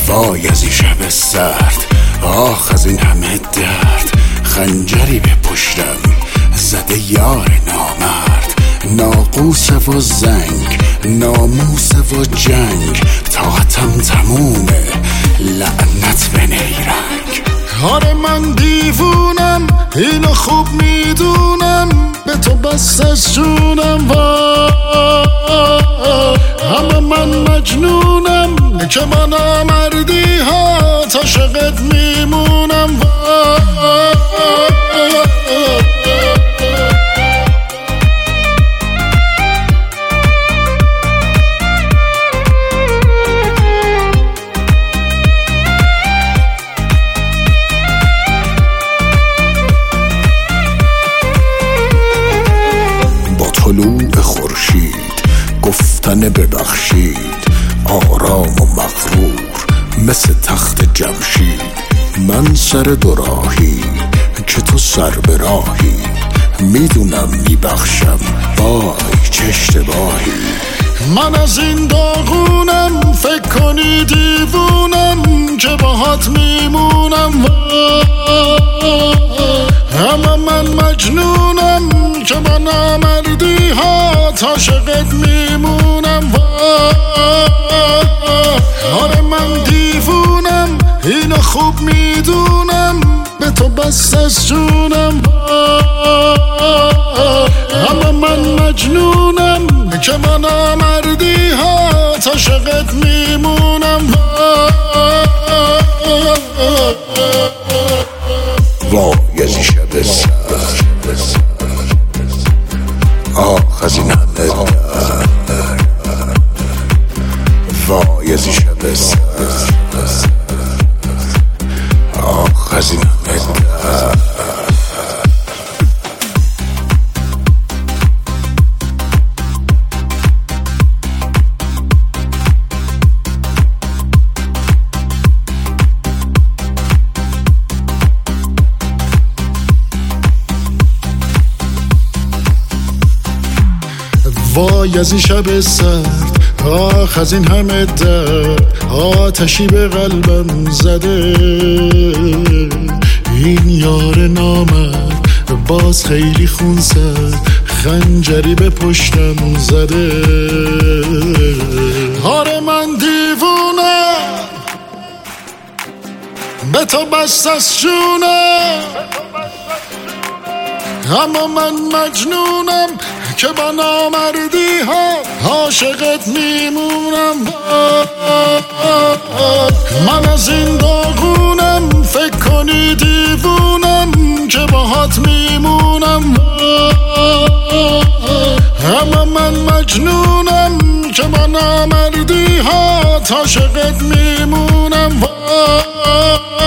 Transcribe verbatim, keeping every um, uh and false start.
وای از این شب سرد، آخ از این همه درد. خنجری به پشتم زده یار نامرد، ناقوس و زنگ، ناموس و جنگ. طاقتم تمومه، لعنت به نیرنگ. آره من دیوونم، اینو خوب میدونم، به تو بس از جونم. همه من مجنونم که من آمردی ها تا عاشقت میمونم. طلوع خورشید گفتن ببخشید، آرام و مغرور مثل تخت جمشید. من سر دوراهی که تو سر به راهی، میدونم میبخشم وای چه اشتباهی. من از این داغونم، فکر کنی دیوونم که باهات میمونم. اما من مجنونم که با نامردی ها تا عاشقت میمونم. آره من دیوونم، اینو خوب میدونم، به تو بس از جونم. اما من مجنونم که با نامردی ها تا عاشقت میمونم. وای از این شب سرد، آخ از این همه درد. وای از این شب سرد، آخ از این همه درد. وای از این شب سرد، آخ از این همه درد. آتشی به قلبم زده، این یار نامرد باز خیلی خون زد، خنجری به پشتم زده. آره من دیوونم، به تو بس از جونم. اما من مجنونم که با نامردی ها عاشقت میمونم. من از این داغونم، فکر کنی دیوونم که باهات میمونم. اما من مجنونم که با نامردی ها تا عاشقت میمونم.